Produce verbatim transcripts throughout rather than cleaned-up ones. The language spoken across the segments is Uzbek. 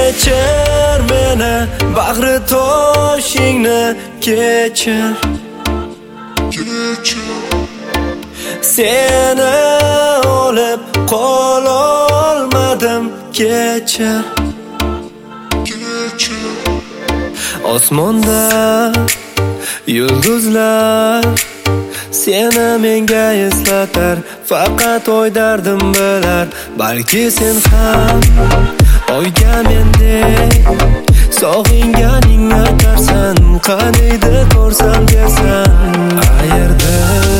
Kechir meni, bag'ri toshingni kechir. Seni olib qololmadim, kechir. Osmonda yulduzlar seni menga eslatar, faqat oy dardim bilar. Balki sen ham oyga mendek sog'inganing aytarsan, qaniydi ko'rsam dersan. Qayerda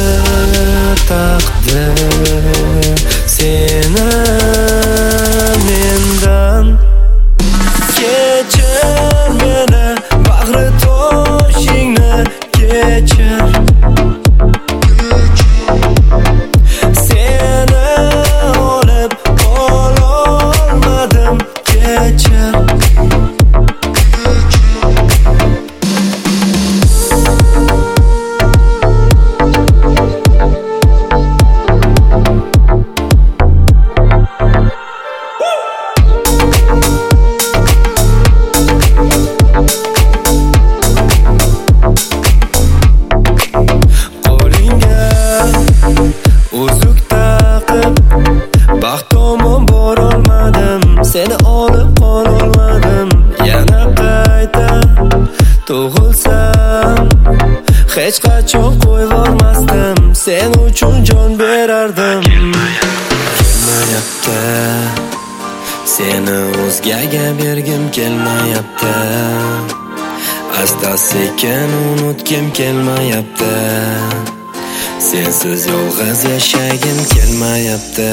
taqdir seni mendan. Kechir meni, bag'ri toshingni kechir. Seni olib qololmadim, kechir. Baxtomon borolmadim, seni olib qololmadim. Yana qayta tug'ilsam hech qachon qo'yvormasdim, sen uchun jon berardim. Kelmayapti, seni o'zgaga bergim kelmayapti. Asta sekin unutgim kelmayapti. Sensiz yolg'iz yashagim kelmayapti.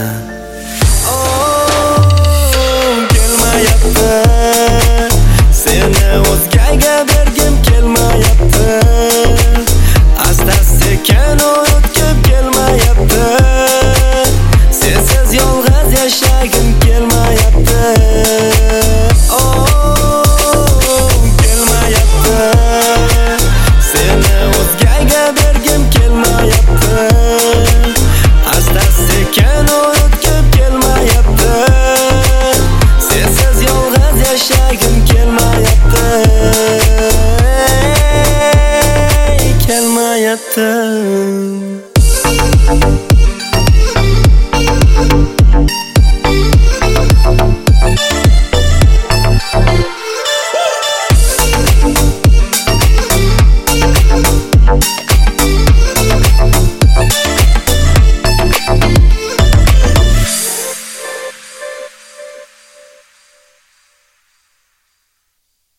Oh, kelmayapti. Seni o'zgaga bergim kelmayapti. Asta sekin unutgim kelmayapti. Sensiz yolg'iz yashagim kelmayapti. Oh, kelmayapti. Seni o'zgaga bergim kelmayapti. Asta sekin unutgim kelmayapti. Sensiz yolg'iz yashagim kelmayapti. Kelmayapti.